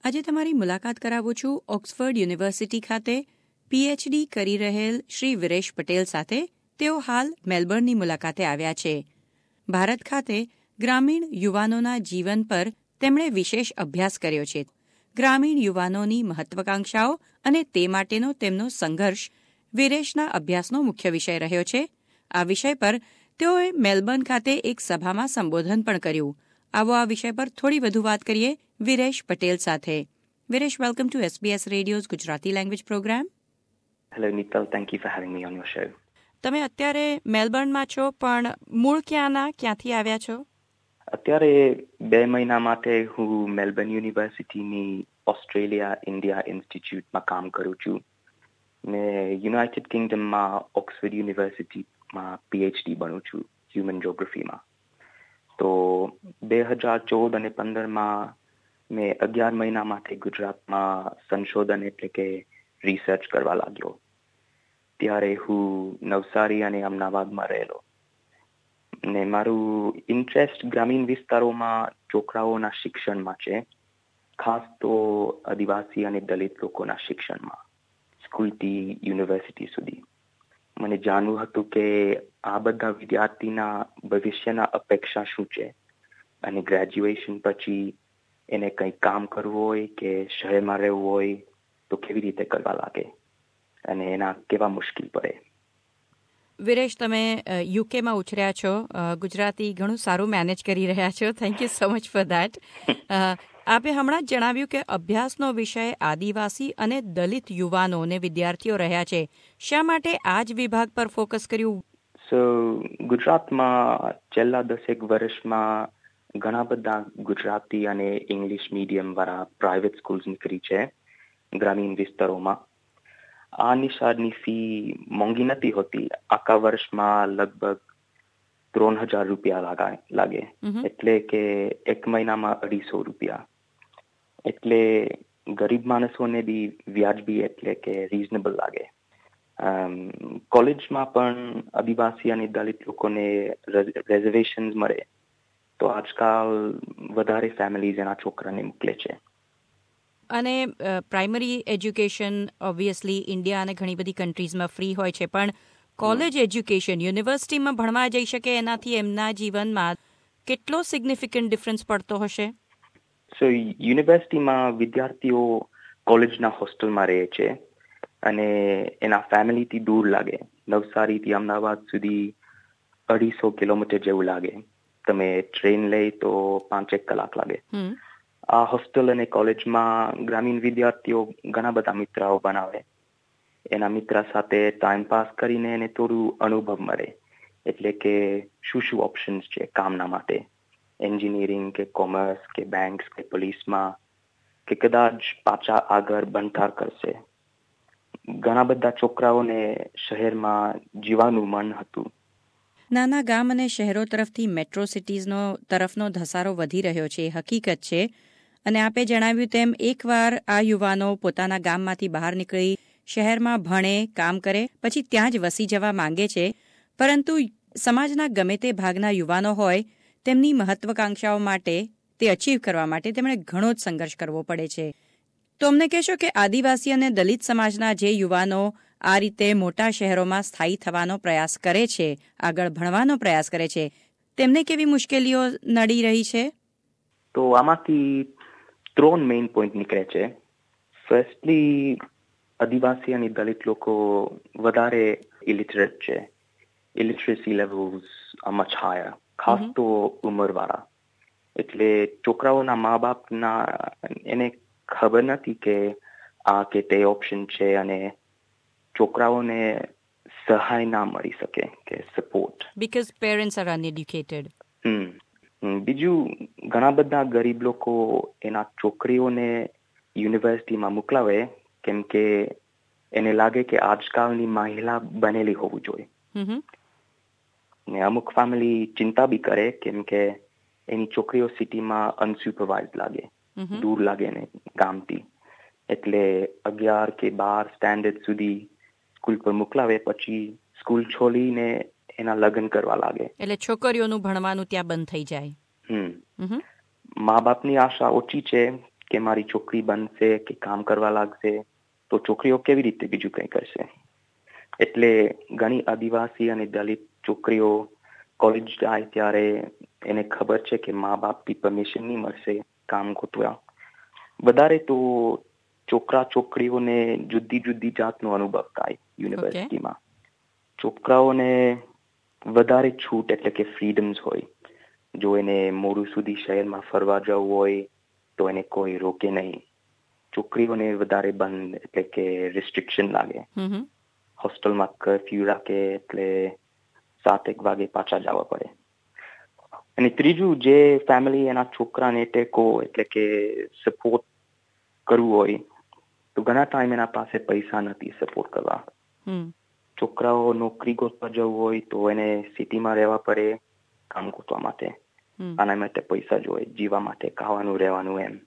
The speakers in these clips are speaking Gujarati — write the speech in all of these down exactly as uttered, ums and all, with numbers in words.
આજે તમારી મુલાકાત કરાવું છું ઓક્સફર્ડ યુનિવર્સિટી ખાતે પીએચડી કરી રહેલ શ્રી વિરેશ પટેલ સાથે. તેઓ હાલ મેલબર્નની મુલાકાતે આવ્યા છે. ભારત ખાતે ગ્રામીણ યુવાનોના જીવન પર તેમણે વિશેષ અભ્યાસ કર્યો છે. ગ્રામીણ યુવાનોની મહત્વાકાંક્ષાઓ અને તે માટેનો તેમનો સંઘર્ષ વિરેશના અભ્યાસનો મુખ્ય વિષય રહ્યો છે. આ વિષય પર તેઓએ મેલબર્ન ખાતે એક સભામાં સંબોધન પણ કર્યું. આવો આ વિષય પર થોડી વધુ વાત કરીએ વિરેશ પટેલ સાથે. Viresh, welcome to SBS radio's Gujarati language programme. Hello Nital, thank you for having me on your show. તમે અત્યારે મેલબર્નમાં છો, પણ મૂળ ક્યાંના, ક્યાંથી આવ્યા છો? અત્યારે બે મહિના માટે હું મેલબર્ન યુનિવર્સિટીની ઓસ્ટ્રેલિયા ઇન્ડિયા ઇન્સ્ટિટ્યૂટમાં કામ કરું છું. ને યુનાઇટેડ કિંગડમમાં ઓક્સફર્ડ યુનિવર્સિટીમાં પીએચડી ભણું છું હ્યુમન જોગ્રાફીમાં. તો બે હજાર ચૌદ અને પંદરમાં મેં અગિયાર મહિના માટે ગુજરાતમાં સંશોધન એટલે કે રિસર્ચ કરવા લાગ્યો. ત્યારે હું નવસારી અને અમદાવાદમાં રહેલો. ને મારું ઇન્ટરેસ્ટ ગ્રામીણ વિસ્તારોમાં છોકરાઓના શિક્ષણમાં છે, ખાસ તો આદિવાસી અને દલિત લોકોના શિક્ષણમાં, સ્કૂલથી યુનિવર્સિટી સુધી. મને જાણવું હતું કે આ બધા વિદ્યાર્થીના ભવિષ્યના અપેક્ષા શું છે, અને ગ્રેજ્યુએશન પછી એને કંઈ કામ કરવું હોય કે શહેરમાં રહેવું હોય તો કેવી રીતે કરવા લાગે અને એના કેવા મુશ્કેલ પડે. વિરેશ, તમે યુકેમાં ઉછર્યા છો, ગુજરાતી ઘણું સારું મેનેજ કરી રહ્યા છો. Thank you so much for that. આપે હમણાં જ જણાવ્યું કે અભ્યાસનો વિષય આદિવાસી અને દલિત યુવાનો અને વિદ્યાર્થીઓ રહ્યા છે. શા માટે આ જ વિભાગ પર ફોકસ કર્યું? સો ગુજરાતમાં છેલ્લા દસેક વર્ષમાં ઘણા બધા ગુજરાતી અને ઇંગ્લિશ મીડિયમ વાળા પ્રાઇવેટ સ્કૂલ્સ નીકળી છે ગ્રામીણ વિસ્તારોમાં. આ નિશાળની ફી મોંઘી નથી હોતી. આખા વર્ષમાં લગભગ ત્રણ હજાર રૂપિયા લાગે, એટલે કે એક મહિનામાં અઢીસો રૂપિયા. એટલે ગરીબ માણસોને બી વ્યાજબી એટલે કે રીઝનેબલ લાગે. કોલેજમાં પણ આદિવાસી અને દલિત લોકોને રિઝર્વેશન્સ મળે, તો આજકાલ વધારે ફેમિલીઝ એના છોકરાને મોકલે છે. અને પ્રાઇમરી એજ્યુકેશન ઓબ્વિયસલી ઇન્ડિયા અને ઘણી બધી કન્ટ્રીઝમાં ફ્રી હોય છે, પણ કોલેજ એજ્યુકેશન યુનિવર્સિટીમાં ભણવા જઈ શકે એનાથી એમના જીવનમાં કેટલો સિગ્નિફિકન્ટ ડિફરન્સ પડતો હશે? સો યુનિવર્સિટીમાં વિદ્યાર્થીઓ કોલેજના હોસ્ટેલમાં રહે છે અને એના ફેમિલીથી દૂર લાગે. નવસારીથી અમદાવાદ સુધી અઢીસો કિલોમીટર જેવું લાગે. તમે ટ્રેન લઈ તો પાંચેક કલાક લાગે. આ હોસ્ટેલ અને કોલેજમાં ગ્રામીણ વિદ્યાર્થીઓ ઘણા બધા મિત્રાઓ બનાવે. એના મિત્ર સાથે ટાઈમ પાસ કરીને એને થોડું અનુભવ મળે, એટલે કે શું શું ઓપ્શન્સ છે કામના માટે, એન્જિનિયરિંગ કે કોમર્સ કે બેંક્સ કે પોલીસમાં, કે કદાચ પાછા આગળ ભણતર કરશે. ઘણા બધા છોકરાઓને શહેરમાં જીવવાનું મન હતું. નાના ગામ અને શહેરો તરફથી મેટ્રો સિટીઝનો તરફનો ધસારો વધી રહ્યો છે, હકીકત છે. અને આપે જણાવ્યું તેમ એકવાર આ યુવાનો પોતાના ગામમાંથી બહાર નીકળી શહેરમાં ભણે, કામ કરે, પછી ત્યાં જ વસી જવા માંગે છે. પરંતુ સમાજના ગમે તે ભાગના યુવાનો હોય, તેમની મહત્વાકાંક્ષાઓ માટે, તે અચીવ કરવા માટે તેમણે ઘણો જ સંઘર્ષ કરવો પડે છે. તો અમને કહેશો કે આદિવાસી અને દલિત સમાજના જે યુવાનો આ રીતે મોટા શહેરોમાં સ્થાયી થવાનો પ્રયાસ કરે છે, આગળ ભણવાનો પ્રયાસ કરે છે, તેમને કેવી મુશ્કેલીઓ નડી રહી છે? તો આમાંથી ત્રણ મેઇન પોઈન્ટ નીકળે છે. ફર્સ્ટલી, આદિવાસી અને દલિત લોકો વધારે ઇલિટરેટ છે. Illiteracy levels are much higher, ખાસ તો ઉંમરવાળા. એટલે છોકરાઓના મા બાપના એને ખબર નથી કે આ કે તે ઓપ્શન છે, અને છોકરાઓને સહાય ના મળી શકે કે support. Because parents are uneducated. Hmm બીજું, ઘણા બધા ગરીબ લોકો એના છોકરીઓને યુનિવર્સિટીમાં મોકલાવે કેમ કે એને લાગે કે આજકાલની મહિલા બનેલી હોવું જોઈએ. ને અમુક ફેમિલી ચિંતા બી કરે કેમ કે એની છોકરીઓ સિટીમાં અનસુપરવાઇઝ લાગે, દૂર લાગે ને ગામથી. એટલે અગિયાર કે બાર સ્ટેન્ડર્ડ સુધી સ્કૂલ પર મોકલાવે, પછી સ્કૂલ છોડીને એના લગ્ન કરવા લાગે. એટલે છોકરીઓનું ભણવાનું ત્યાં બંધ થઈ જાય. હમ મા બાપની આશા ઓછી છે કે મારી છોકરી બનશે કે કામ કરવા લાગશે તો છોકરીઓ કેવી રીતે બીજું કંઈ કરશે. એટલે ઘણી આદિવાસી અને દલિત છોકરીઓ કોલેજ જાય ત્યારે એને ખબર છે કે મા બાપથી પરમિશન નહીં મળશે કામ ગોતવા. વધારે તો છોકરા છોકરીઓને જુદી જુદી જાતનો અનુભવ થાય યુનિવર્સિટીમાં. છોકરાઓને વધારે છૂટ એટલે કે ફ્રીડમ્સ હોય. જો એને મોડું સુધી શહેરમાં ફરવા જવું હોય તો એને કોઈ રોકે નહીં. છોકરીઓને વધારે બંધ એટલે કે રિસ્ટ્રિક્શન લાગે. હોસ્ટેલમાં કર્ફ્યુ રાખે એટલે સાત એક વાગે પાછા જવા પડે. અને ત્રીજું, જે ફેમિલી એના છોકરાને ટેકો એટલે કે સપોર્ટ કરવું હોય તો ઘણા ટાઈમ એના પાસે પૈસા નથી સપોર્ટ કરવા. છોકરાઓ નોકરી ગોતવા જવું હોય તો એને સિટીમાં રહેવા પડે કામ ગોતવા માટે. આના માટે પૈસા જોઈએ જીવા માટે, ખાવાનું રહેવાનું એમ.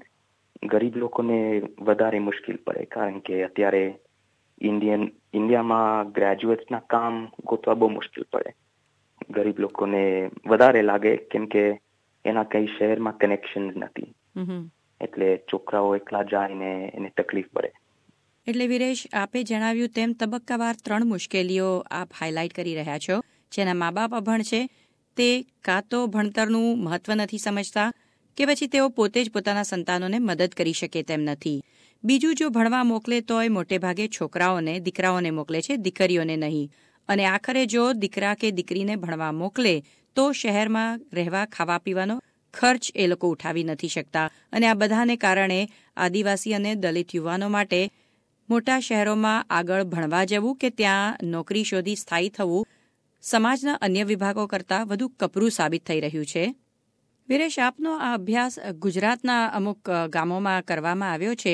ગરીબ લોકોને વધારે મુશ્કેલ પડે કારણ કે અત્યારે ઇન્ડિયન ઇન્ડિયામાં ગ્રેજ્યુએટ્સના કામ ગોતવા બહુ મુશ્કેલ પડે. ગરીબ લોકોને વધારે લાગે કેમ કે એના કઈ શહેરમાં કનેક્શન નથી. એટલે છોકરાઓ એકલા જાય ને એને તકલીફ પડે. એટલે વિરેશ, આપે જણાવ્યું તેમ તબક્કાવાર ત્રણ મુશ્કેલીઓ આપ હાઇલાઇટ કરી રહ્યા છો. જેના મા બાપ અભણ છે તે કાં તો ભણતરનું મહત્વ નથી સમજતા કે પછી તેઓ પોતે જ પોતાના સંતાનોને મદદ કરી શકે તેમ નથી. બીજું, જો ભણવા મોકલે તોય મોટે ભાગે છોકરાઓને દીકરાઓને મોકલે છે, દીકરીઓને નહીં. અને આખરે જો દીકરા કે દીકરીને ભણવા મોકલે તો શહેરમાં રહેવા ખાવા પીવાનો ખર્ચ એ લોકો ઉઠાવી નથી શકતા. અને આ બધાને કારણે આદિવાસી અને દલિત યુવાનો માટે મોટા શહેરોમાં આગળ ભણવા જવું કે ત્યાં નોકરી શોધી સ્થાયી થવું સમાજના અન્ય વિભાગો કરતાં વધુ કપરું સાબિત થઈ રહ્યું છે. વિરેશ, આપનો આ અભ્યાસ ગુજરાતના અમુક ગામોમાં કરવામાં આવ્યો છે.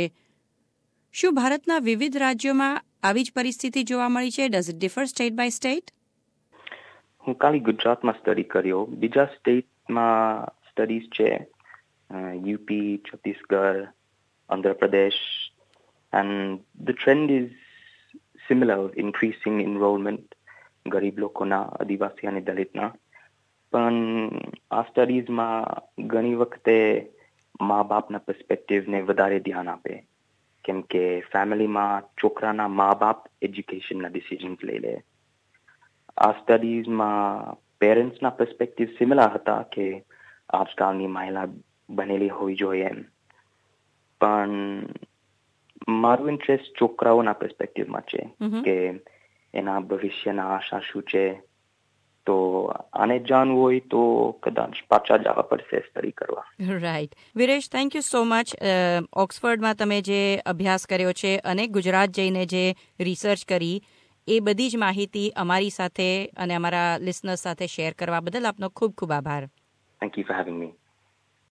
શું ભારતના વિવિધ રાજ્યોમાં આવી જ પરિસ્થિતિ જોવા મળી છે? Does it differ state by state? હું ખાલી ગુજરાતમાં સ્ટડી કર્યો. બીજા સ્ટેટમાં સ્ટડીઝ છે UP, Chhattisgarh, Andhra Pradesh. And the trend is similar, increasing enrollment, ગરીબ લોકોના, આદિવાસી અને દલિતના. પણ આ સ્ટડીઝમાં ઘણી વખતે મા બાપના પર્સપેક્ટિવને વધારે ધ્યાન આપે કેમ કે ફેમિલીમાં છોકરાના મા બાપ એજ્યુકેશનના ડિસિઝન્સ લઈ લે. આ સ્ટડીઝમાં પેરેન્ટ્સના પર્સપેક્ટિવ સિમિલર હતા કે આજકાલની મહિલા બનેલી હોવી જોઈએ એમ. પણ મારું ઇન્ટરેસ્ટ છોકરાઓના પર્સપેક્ટિવમાં છે કે એના ભવિષ્યના આશા શું છે. તો આને જાણવું હોય તો કદાચ પાછા જવા પડશે સ્ટડી કરવા. Right. Viresh, thank you so much. ઓક્સફર્ડમાં તમે જે અભ્યાસ કર્યો છે અને ગુજરાત જઈને જે રિસર્ચ કરી એ બધી જ માહિતી અમારી સાથે અને અમારા લિસનર્સ સાથે શેર કરવા બદલ આપનો ખૂબ ખૂબ આભાર. Thank you for having me.